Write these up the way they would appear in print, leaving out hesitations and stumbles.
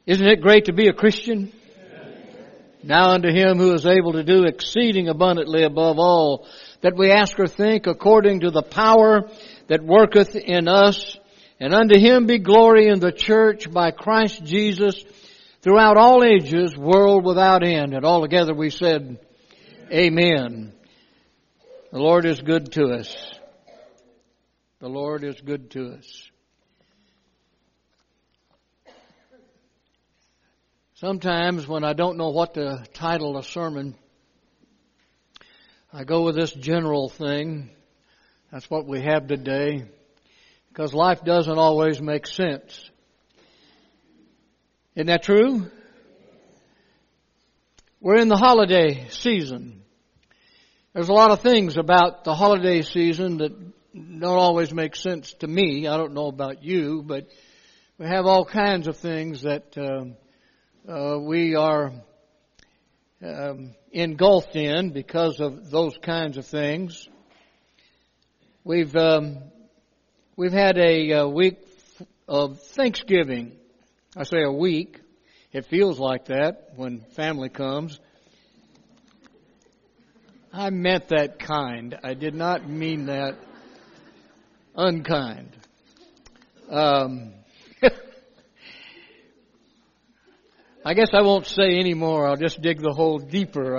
Isn't it great to be a Christian? Now unto Him who is able to do exceeding abundantly above all that we ask or think, according to the power that worketh in us. And unto Him be glory in the church by Christ Jesus throughout all ages, world without end. And all together we said, Amen. The Lord is good to us. The Lord is good to us. Sometimes when I don't know what to title a sermon, I go with this general thing. That's what we have today. Because life doesn't always make sense. Isn't that true? We're in the holiday season. There's a lot of things about the holiday season that don't always make sense to me. I don't know about you, but we have all kinds of things that we are engulfed in because of those kinds of things. We've had a week of Thanksgiving. I say a week. It feels like that when family comes. I meant that kind. I did not mean that unkind. I guess I won't say any more. I'll just dig the hole deeper.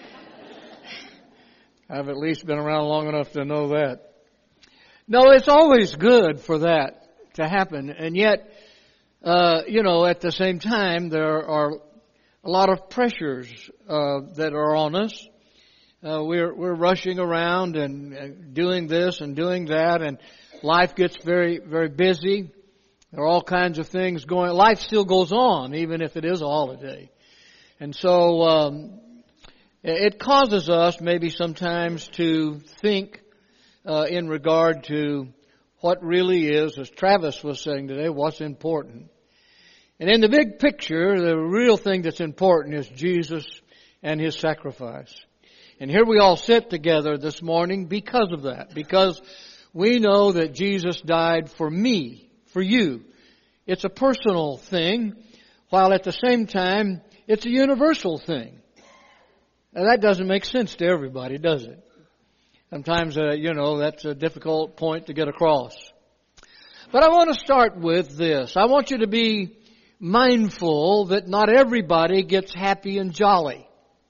I've at least been around long enough to know that. No, it's always good for that to happen. And yet, at the same time, there are a lot of pressures that are on us. We're rushing around and doing this and doing that, and life gets very, very busy. There are all kinds of things going. Life still goes on, even if it is a holiday. And so it causes us maybe sometimes to think in regard to what really is, as Travis was saying today, what's important. And in the big picture, the real thing that's important is Jesus and His sacrifice. And here we all sit together this morning because of that. Because we know that Jesus died for me, for you. It's a personal thing, while at the same time, it's a universal thing. Now, that doesn't make sense to everybody, does it? Sometimes, that's a difficult point to get across. But I want to start with this. I want you to be mindful that not everybody gets happy and jolly.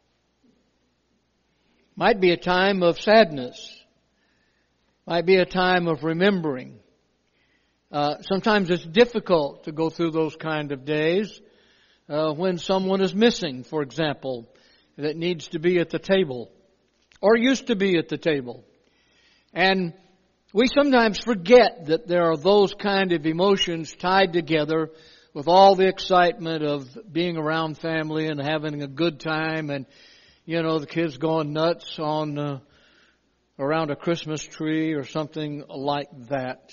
Might be a time of sadness. Might be a time of remembering. Sometimes it's difficult to go through those kind of days when someone is missing, for example, that needs to be at the table or used to be at the table. And we sometimes forget that there are those kind of emotions tied together with all the excitement of being around family and having a good time and, the kids going nuts on around a Christmas tree or something like that.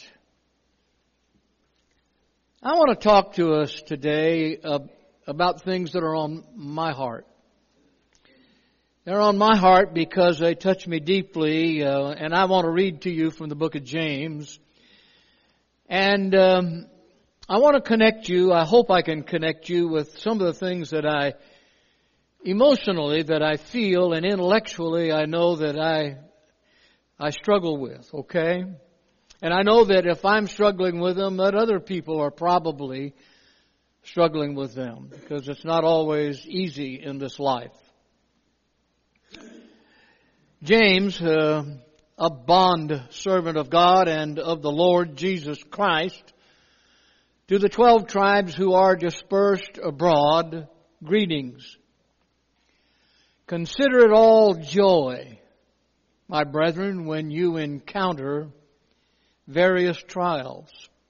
I want to talk to us today about things that are on my heart. They're on my heart because they touch me deeply, and I want to read to you from the book of James. And I want to connect you, I hope I can connect you with some of the things that I feel, and intellectually I know that I struggle with, okay? And I know that if I'm struggling with them, that other people are probably struggling with them, because it's not always easy in this life. James, a bond servant of God and of the Lord Jesus Christ, to the 12 tribes who are dispersed abroad, greetings. Consider it all joy, my brethren, when you encounter various trials.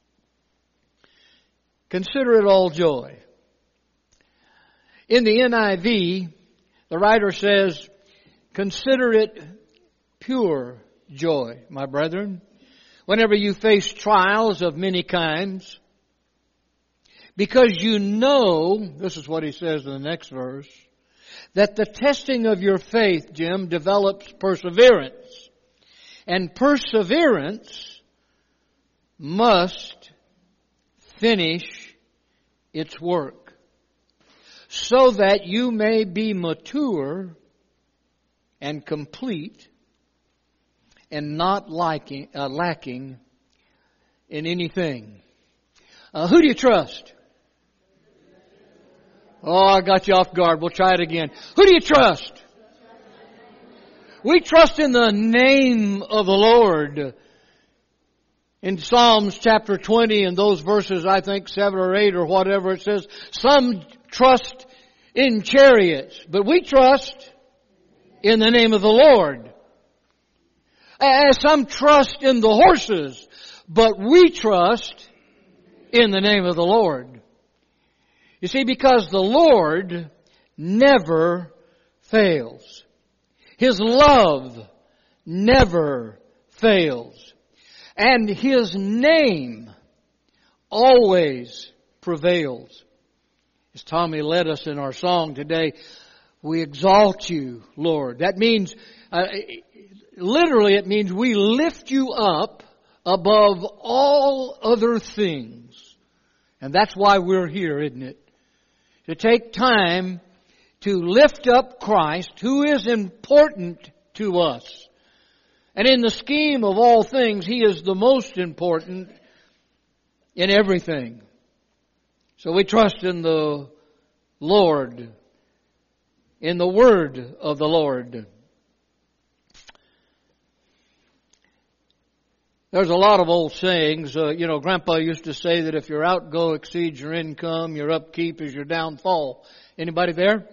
Consider it all joy. In the NIV, the writer says, consider it pure joy, my brethren, whenever you face trials of many kinds, because you know, this is what he says in the next verse, that the testing of your faith, Jim, develops perseverance. And perseverance must finish its work. so that you may be mature and complete and not lacking in anything. Who do you trust? Oh, I got you off guard. We'll try it again. Who do you trust? We trust in the name of the Lord. In Psalms chapter 20 and those verses, I think 7 or 8 or whatever, it says, some trust in chariots, but we trust in the name of the Lord. Some trust in the horses, but we trust in the name of the Lord. You see, because the Lord never fails. His love never fails. And His name always prevails. As Tommy led us in our song today, we exalt you, Lord. That means, literally it means we lift you up above all other things. And that's why we're here, isn't it? To take time to lift up Christ, who is important to us. And in the scheme of all things, He is the most important in everything. So we trust in the Lord, in the Word of the Lord. There's a lot of old sayings. Grandpa used to say that if your outgo exceeds your income, your upkeep is your downfall. Anybody there?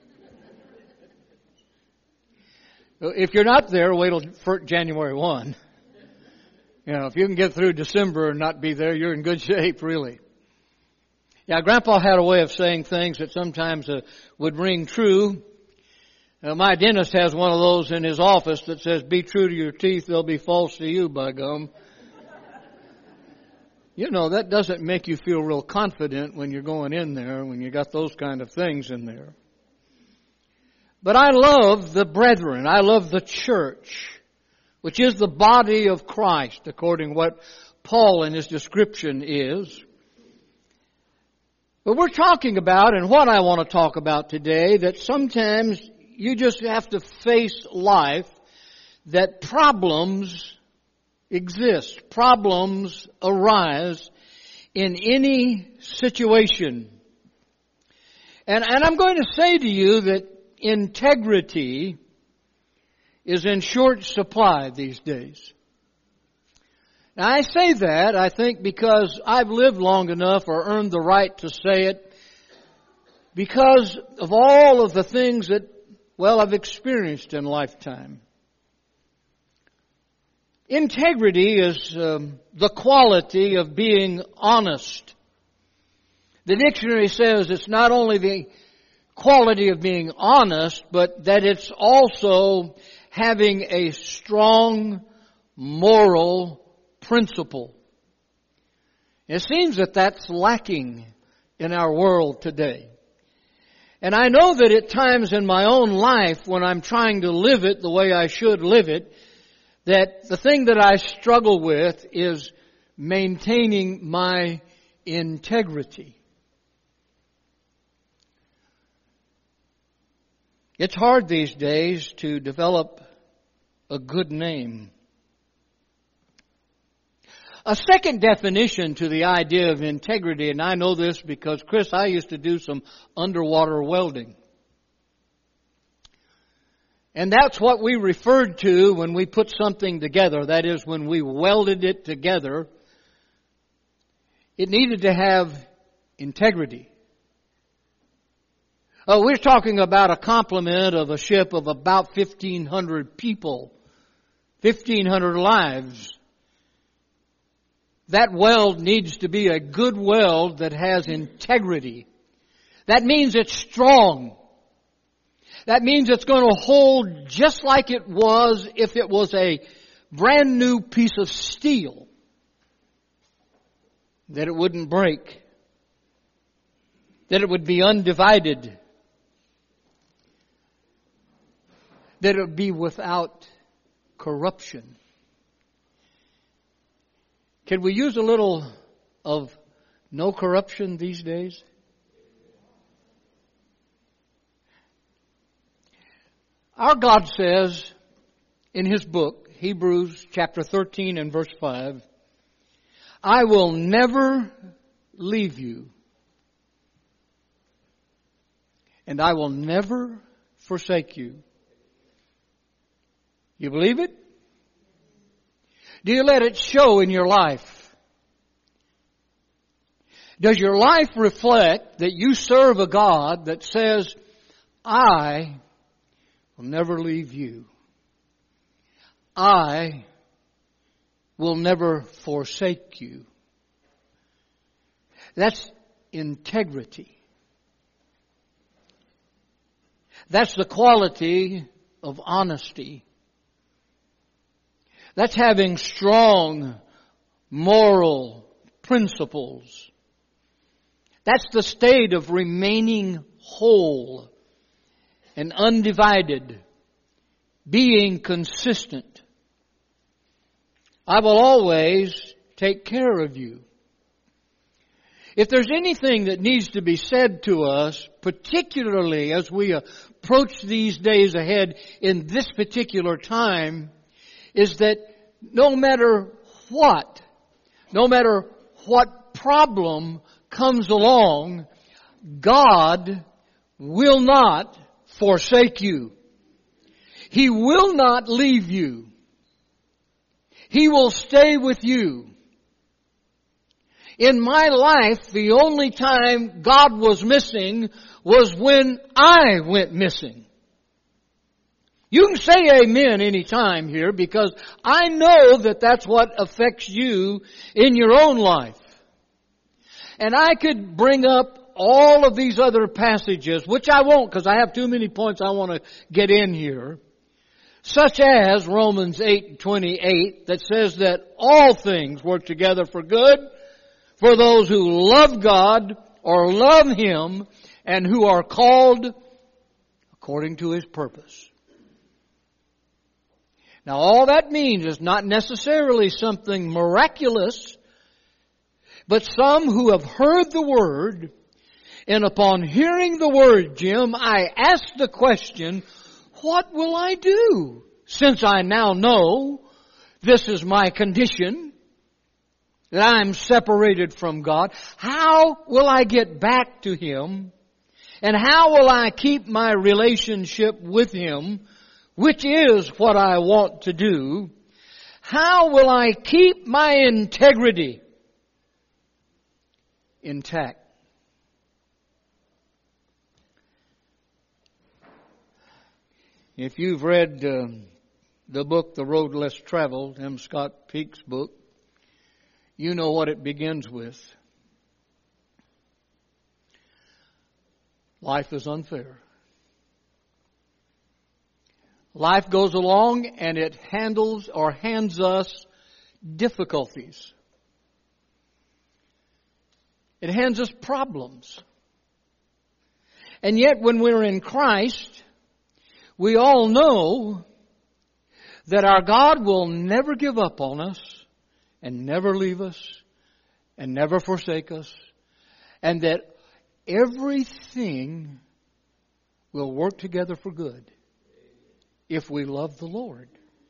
If you're not there, wait till January 1. If you can get through December and not be there, you're in good shape, really. Yeah, Grandpa had a way of saying things that sometimes would ring true. My dentist has one of those in his office that says, be true to your teeth, they'll be false to you, by gum. That doesn't make you feel real confident when you're going in there, when you got those kind of things in there. But I love the brethren. I love the church, which is the body of Christ, according to what Paul in his description is. But we're talking about, and what I want to talk about today, that sometimes you just have to face life, that problems exist. Problems arise in any situation. And I'm going to say to you that integrity is in short supply these days. Now I say that, I think, because I've lived long enough or earned the right to say it, because of all of the things that, I've experienced in lifetime. Integrity is the quality of being honest. The dictionary says it's not only the quality of being honest, but that it's also having a strong moral principle. It seems that that's lacking in our world today. And I know that at times in my own life, when I'm trying to live it the way I should live it, that the thing that I struggle with is maintaining my integrity. It's hard these days to develop a good name. A second definition to the idea of integrity, and I know this because, Chris, I used to do some underwater welding. And that's what we referred to when we put something together. That is, when we welded it together, it needed to have integrity. We're talking about a complement of a ship of about 1,500 people, 1,500 lives. That weld needs to be a good weld that has integrity. That means it's strong. That means it's going to hold just like it was if it was a brand new piece of steel. That it wouldn't break. That it would be undivided. That it would be without corruption. Can we use a little of no corruption these days? Our God says in His book, Hebrews chapter 13 and verse 5, I will never leave you, and I will never forsake you. You believe it? Do you let it show in your life? Does your life reflect that you serve a God that says, I will never leave you. I will never forsake you. That's integrity. That's the quality of honesty. That's having strong moral principles. That's the state of remaining whole and undivided, being consistent. I will always take care of you. If there's anything that needs to be said to us, particularly as we approach these days ahead in this particular time, is that no matter what problem comes along, God will not forsake you. He will not leave you. He will stay with you. In my life, the only time God was missing was when I went missing. You can say amen any time here because I know that that's what affects you in your own life. And I could bring up all of these other passages, which I won't because I have too many points I want to get in here. Such as Romans 8:28 that says that all things work together for good for those who love God or love Him and who are called according to His purpose. Now all that means is not necessarily something miraculous, but some who have heard the Word, and upon hearing the Word, Jim, I ask the question, what will I do? Since I now know this is my condition, that I'm separated from God, how will I get back to Him? And how will I keep my relationship with Him, which is what I want to do? How will I keep my integrity intact? If you've read the book, The Road Less Traveled, M. Scott Peak's book, you know what it begins with. Life is unfair. Life goes along and it handles or hands us difficulties. It hands us problems. And yet when we're in Christ, we all know that our God will never give up on us and never leave us and never forsake us, and that everything will work together for good if we love the Lord.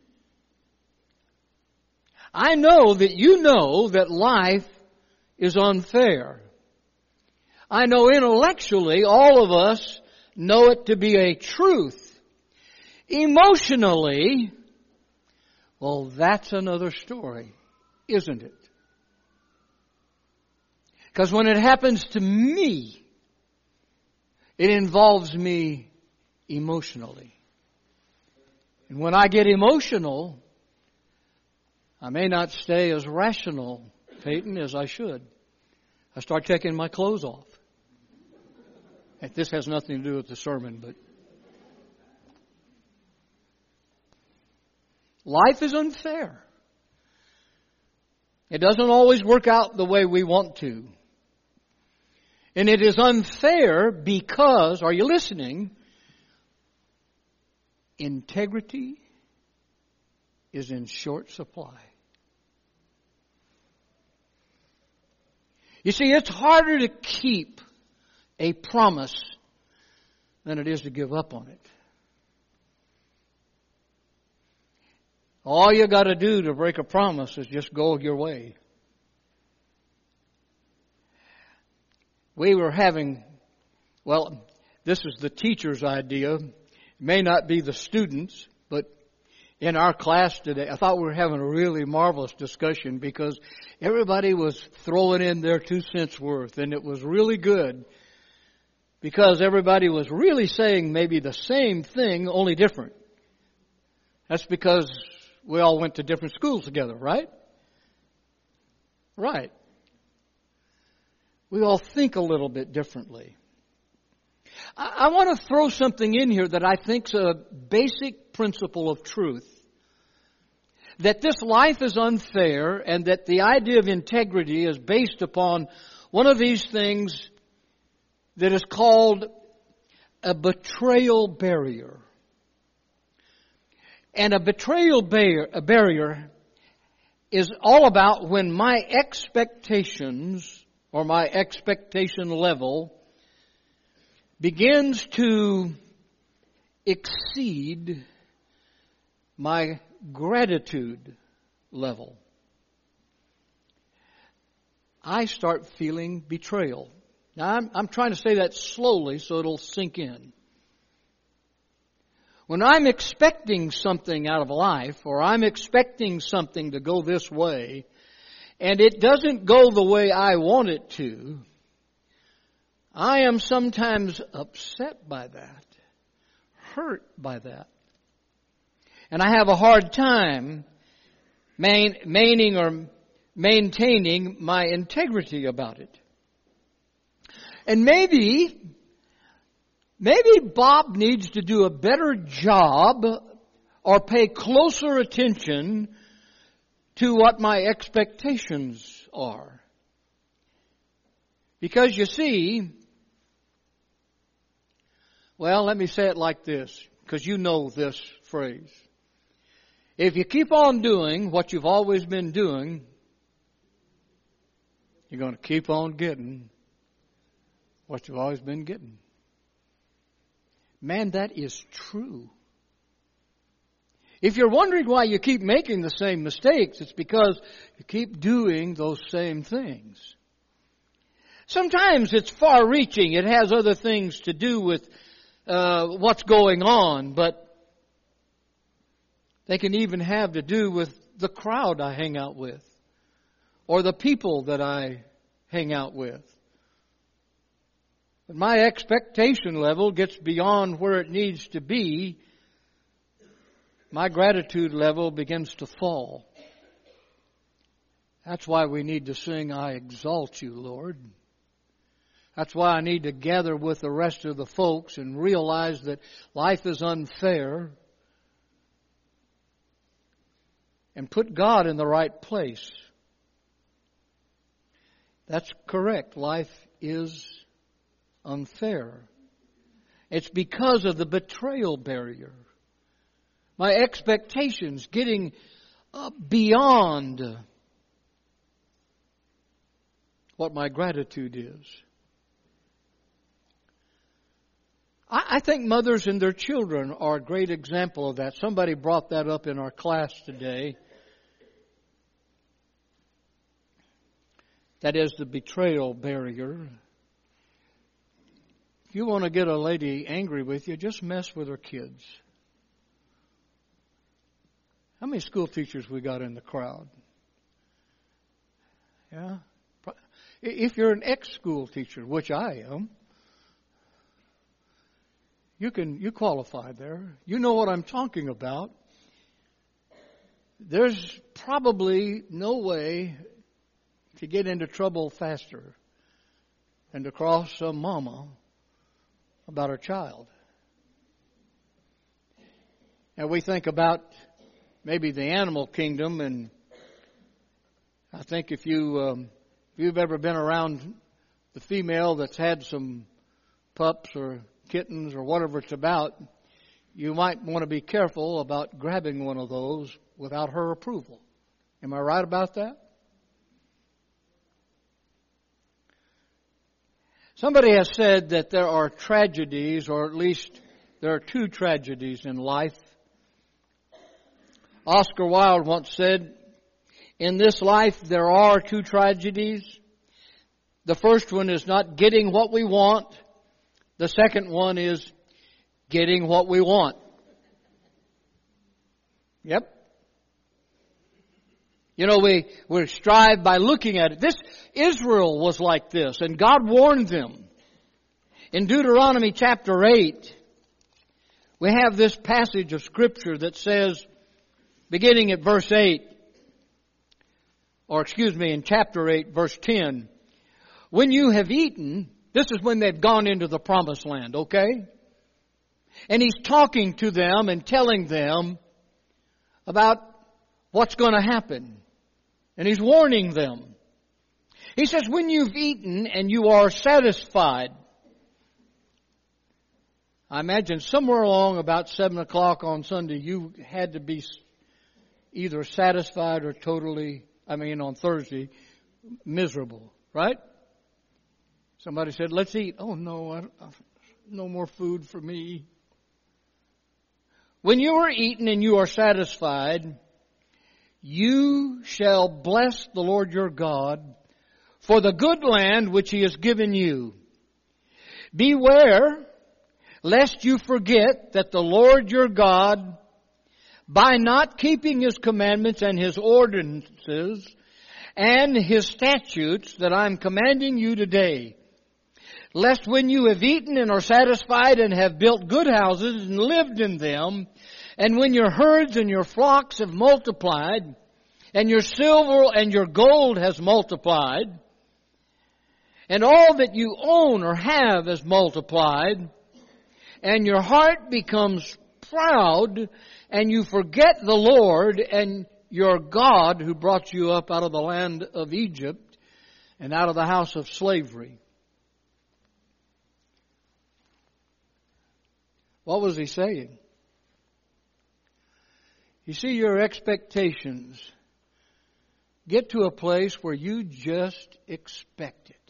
I know that you know that life is unfair. I know intellectually all of us know it to be a truth. Emotionally, well, that's another story, isn't it? Because when it happens to me, it involves me emotionally. And when I get emotional, I may not stay as rational, Peyton, as I should. I start taking my clothes off. And this has nothing to do with the sermon, but life is unfair. It doesn't always work out the way we want to. And it is unfair because, are you listening? Integrity is in short supply. You see, it's harder to keep a promise than it is to give up on it. All you got to do to break a promise is just go your way. We were having, well, this is the teacher's idea. It may not be the students, but in our class today, I thought we were having a really marvelous discussion because everybody was throwing in their 2 cents worth, and it was really good because everybody was really saying maybe the same thing, only different. That's because we all went to different schools together, right? Right. We all think a little bit differently. I want to throw something in here that I think is a basic principle of truth. That this life is unfair and that the idea of integrity is based upon one of these things that is called a betrayal barrier. And a betrayal barrier is all about when my expectations or my expectation level begins to exceed my gratitude level. I start feeling betrayal. Now, I'm trying to say that slowly so it'll sink in. When I'm expecting something out of life, or I'm expecting something to go this way, and it doesn't go the way I want it to, I am sometimes upset by that, hurt by that. And I have a hard time maintaining my integrity about it. And maybe Bob needs to do a better job or pay closer attention to what my expectations are. Because you see, well, let me say it like this, because you know this phrase. If you keep on doing what you've always been doing, you're going to keep on getting what you've always been getting. Man, that is true. If you're wondering why you keep making the same mistakes, it's because you keep doing those same things. Sometimes it's far-reaching. It has other things to do with what's going on, but they can even have to do with the crowd I hang out with or the people that I hang out with. But my expectation level gets beyond where it needs to be. My gratitude level begins to fall. That's why we need to sing, I exalt you, Lord. That's why I need to gather with the rest of the folks and realize that life is unfair and put God in the right place. That's correct. Life is unfair. It's because of the betrayal barrier. My expectations getting beyond what my gratitude is. I think mothers and their children are a great example of that. Somebody brought that up in our class today. That is the betrayal barrier. If you want to get a lady angry with you, just mess with her kids. How many school teachers we got in the crowd? Yeah. If you're an ex-school teacher, which I am, you qualify there. You know what I'm talking about. There's probably no way to get into trouble faster than to cross some mama about her child. And we think about maybe the animal kingdom, and I think if you've ever been around the female that's had some pups or kittens or whatever it's about, you might want to be careful about grabbing one of those without her approval. Am I right about that? Somebody has said that there are tragedies, or at least there are two tragedies in life. Oscar Wilde once said, "In this life there are two tragedies. The first one is not getting what we want. The second one is getting what we want." Yep. You know, we strive by looking at it. Israel was like this, and God warned them. In Deuteronomy chapter 8, we have this passage of Scripture that says, beginning at verse 8, in chapter 8, verse 10, "When you have eaten," this is when they've gone into the promised land, okay? And He's talking to them and telling them about what's going to happen. And He's warning them. He says, when you've eaten and you are satisfied. I imagine somewhere along about 7 o'clock on Sunday, you had to be either satisfied or on Thursday, miserable, right? Somebody said, let's eat. Oh no, no more food for me. When you are eaten and you are satisfied, you shall bless the Lord your God for the good land which He has given you. Beware lest you forget that the Lord your God, by not keeping His commandments and His ordinances and His statutes that I am commanding you today, lest when you have eaten and are satisfied and have built good houses and lived in them, and when your herds and your flocks have multiplied, and your silver and your gold has multiplied, and all that you own or have is multiplied, and your heart becomes proud, and you forget the Lord and your God who brought you up out of the land of Egypt and out of the house of slavery. What was He saying? You see, your expectations get to a place where you just expect it.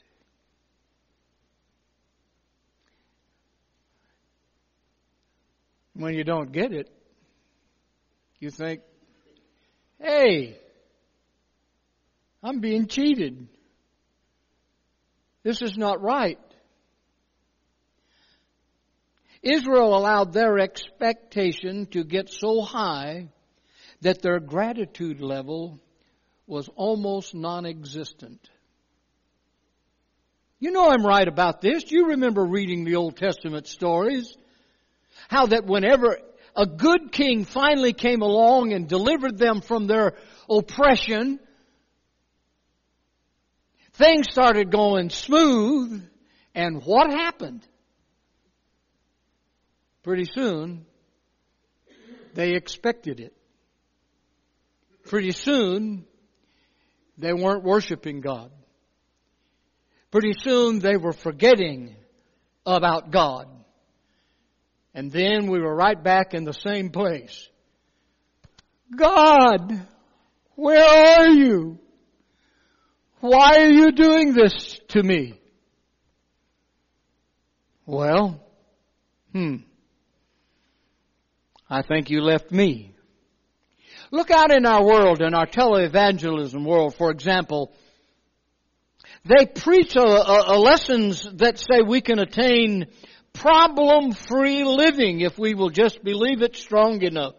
When you don't get it, you think, hey, I'm being cheated. This is not right. Israel allowed their expectation to get so high that their gratitude level was almost non-existent. You know I'm right about this. You remember reading the Old Testament stories. How that whenever a good king finally came along and delivered them from their oppression, things started going smooth. And what happened? Pretty soon, they expected it. Pretty soon, they weren't worshiping God. Pretty soon, they were forgetting about God. And then we were right back in the same place. God, where are you? Why are you doing this to me? Well, I think you left me. Look out in our world, in our televangelism world, for example. They preach lessons that say we can attain problem-free living if we will just believe it strong enough.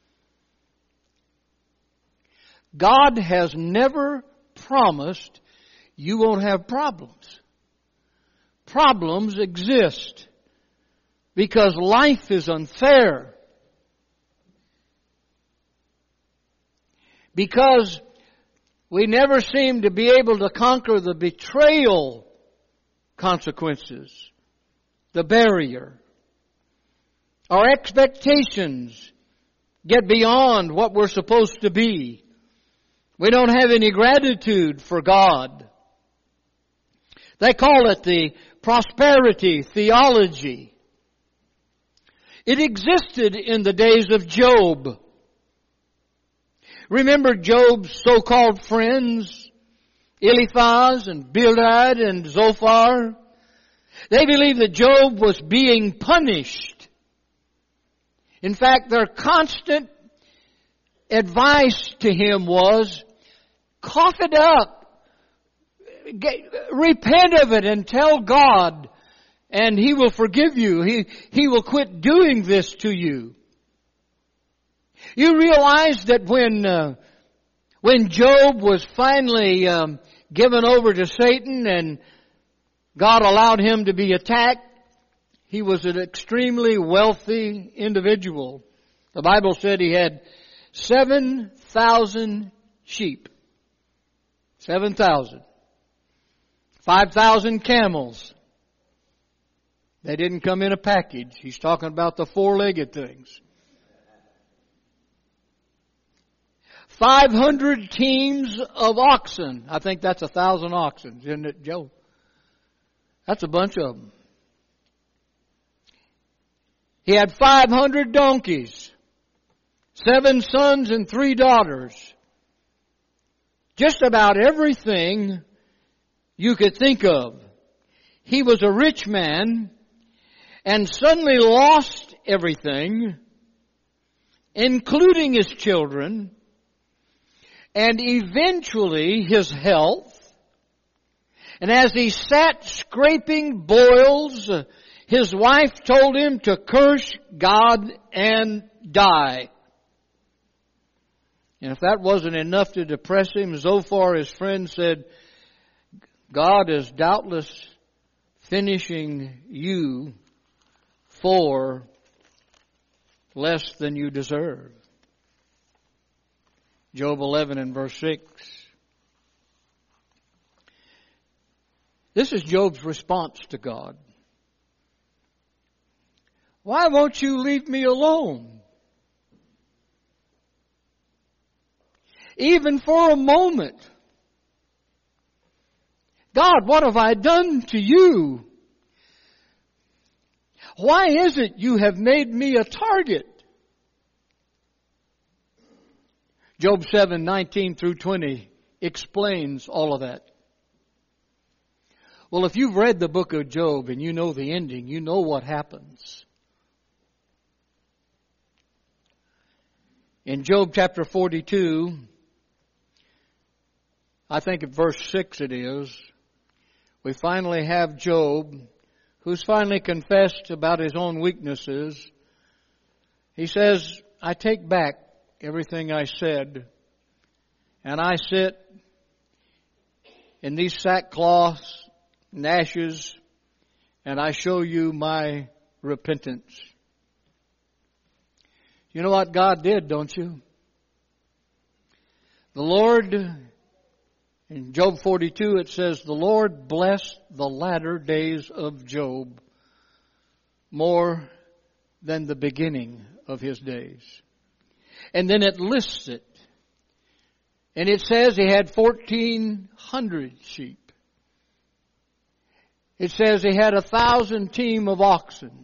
God has never promised you won't have problems. Problems exist because life is unfair. Because we never seem to be able to conquer the betrayal consequences, the barrier. Our expectations get beyond what we're supposed to be. We don't have any gratitude for God. They call it the prosperity theology. It existed in the days of Job. Remember Job's so-called friends, Eliphaz and Bildad and Zophar? They believed that Job was being punished. In fact, their constant advice to him was, cough it up, repent of it and tell God, and He will forgive you. He will quit doing this to you. You realize that when Job was finally given over to Satan and God allowed him to be attacked, he was an extremely wealthy individual. The Bible said he had 7,000 sheep. 7,000. 5,000 camels. They didn't come in a package. He's talking about the four-legged things. 500 teams of oxen. I think that's 1,000 oxen, isn't it, Joe? That's a bunch of them. He had 500 donkeys, 7 sons and 3 daughters. Just about everything you could think of. He was a rich man and suddenly lost everything, including his children, and eventually his health. And as he sat scraping boils, his wife told him to curse God and die. And if that wasn't enough to depress him, Zophar, his friend, said, God is doubtless finishing you for less than you deserve. Job 11 and verse 6. This is Job's response to God. Why won't you leave me alone? Even for a moment. God, what have I done to you? Why is it you have made me a target? Job 7:19 through 20 explains all of that. Well, if you've read the book of Job and you know the ending, you know what happens. In Job chapter 42, I think at verse 6 it is, we finally have Job, who's finally confessed about his own weaknesses. He says, I take back everything I said, and I sit in these sackcloths and ashes, and I show you my repentance. You know what God did, don't you? The Lord, in Job 42 it says, the Lord blessed the latter days of Job more than the beginning of his days. And then it lists it. And it says he had 1,400 sheep. It says he had 1,000 team of oxen.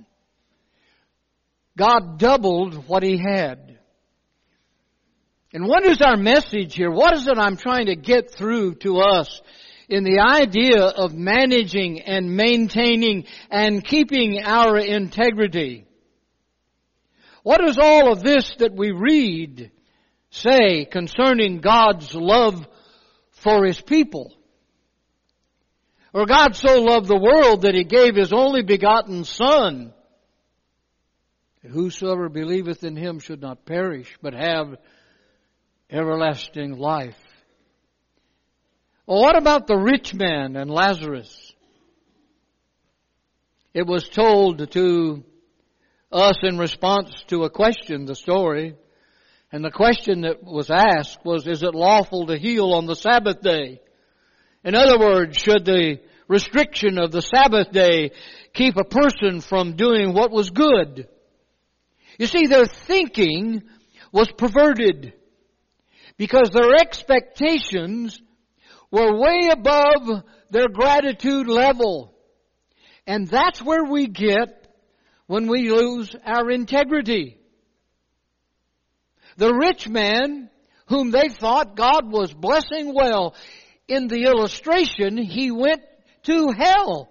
God doubled what he had. And what is our message here? What is it I'm trying to get through to us in the idea of managing and maintaining and keeping our integrity? What does all of this that we read say concerning God's love for His people? For God so loved the world that He gave His only begotten Son, that whosoever believeth in Him should not perish, but have everlasting life. Well, what about the rich man and Lazarus? It was told to us in response to a question, the story. And the question that was asked was, is it lawful to heal on the Sabbath day? In other words, should the restriction of the Sabbath day keep a person from doing what was good? You see, their thinking was perverted because their expectations were way above their gratitude level. And that's where we get when we lose our integrity. The rich man, whom they thought God was blessing well, in the illustration, he went to hell.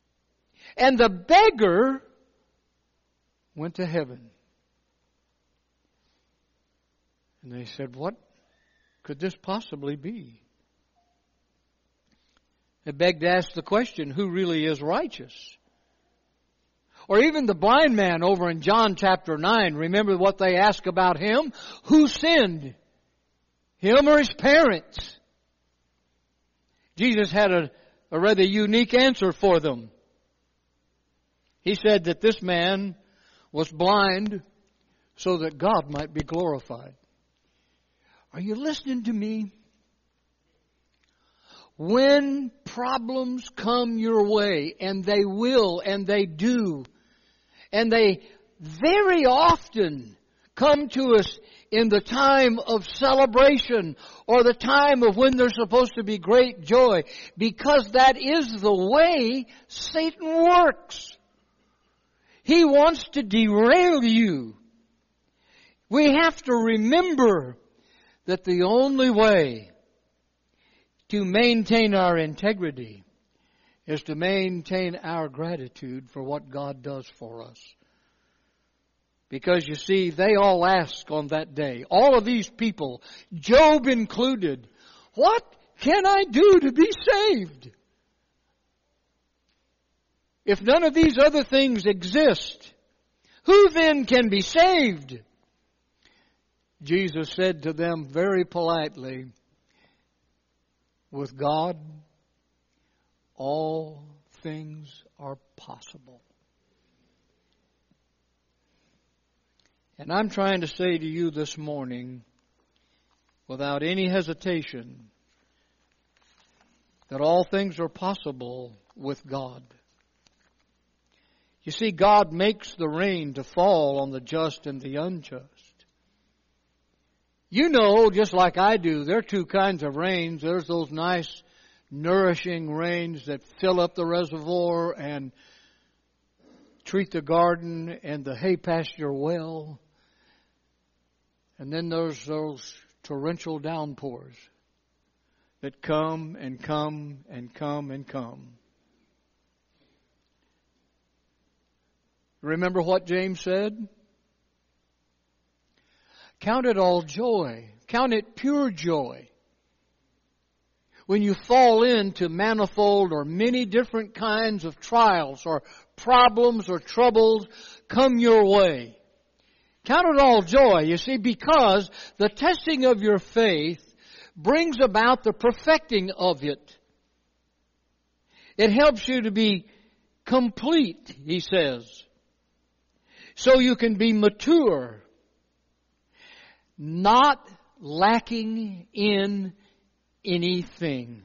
And the beggar went to heaven. And they said, what could this possibly be? They begged to ask the question, who really is righteous? Or even the blind man over in John chapter 9, remember what they asked about him? Who sinned? Him or his parents? Jesus had a rather unique answer for them. He said that this man was blind so that God might be glorified. Are you listening to me? When problems come your way, and they will, and they do, and they very often come to us in the time of celebration or the time of when there's supposed to be great joy, because that is the way Satan works. He wants to derail you. We have to remember that the only way to maintain our integrity is to maintain our gratitude for what God does for us. Because you see, they all ask on that day, all of these people, Job included, what can I do to be saved? If none of these other things exist, who then can be saved? Jesus said to them very politely, with God, all things are possible. And I'm trying to say to you this morning, without any hesitation, that all things are possible with God. You see, God makes the rain to fall on the just and the unjust. You know, just like I do, there are two kinds of rains. There's those nice, nourishing rains that fill up the reservoir and treat the garden and the hay pasture well. And then there's those torrential downpours that come and come and come and come. Remember what James said? Count it all joy. Count it pure joy. When you fall into manifold or many different kinds of trials or problems or troubles come your way. Count it all joy, you see, because the testing of your faith brings about the perfecting of it. It helps you to be complete, he says, so you can be mature, not lacking in anything.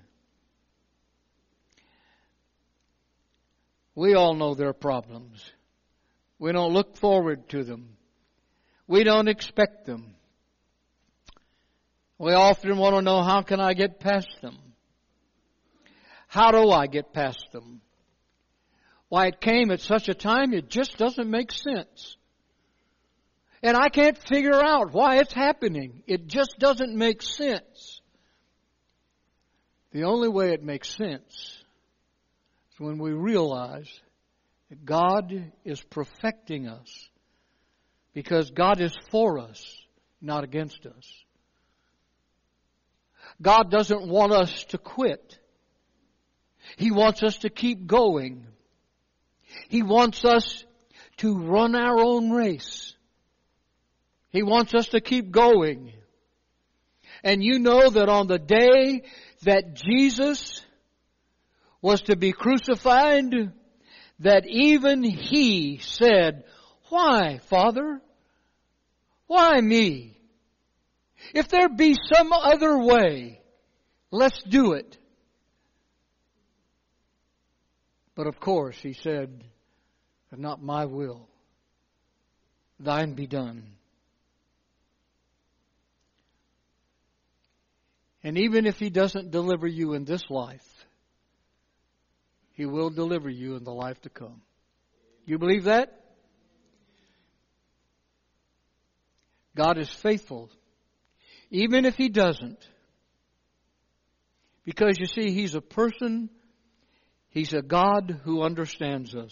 We all know there are problems. We don't look forward to them. We don't expect them. We often want to know, how can I get past them? How do I get past them? Why, it came at such a time it just doesn't make sense. And I can't figure out why it's happening. It just doesn't make sense. The only way it makes sense is when we realize that God is perfecting us, because God is for us, not against us. God doesn't want us to quit. He wants us to keep going. He wants us to run our own race. He wants us to keep going. And you know that on the day that Jesus was to be crucified, that even He said, "Why, Father? Why me? If there be some other way, let's do it." But of course, He said, "Not my will, thine be done." And even if He doesn't deliver you in this life, He will deliver you in the life to come. You believe that? God is faithful, even if He doesn't. Because you see, He's a person, He's a God who understands us.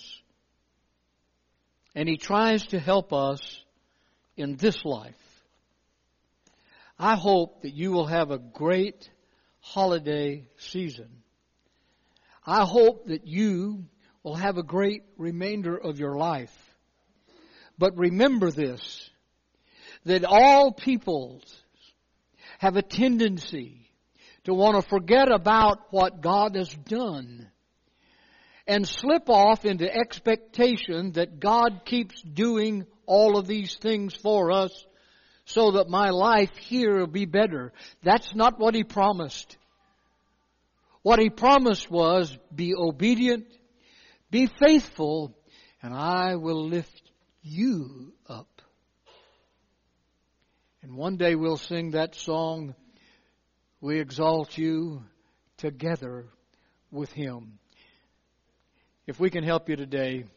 And He tries to help us in this life. I hope that you will have a great holiday season. I hope that you will have a great remainder of your life. But remember this, that all peoples have a tendency to want to forget about what God has done and slip off into expectation that God keeps doing all of these things for us so that my life here will be better. That's not what He promised. What He promised was, be obedient, be faithful, and I will lift you up. And one day we'll sing that song, we exalt you together with Him. If we can help you today,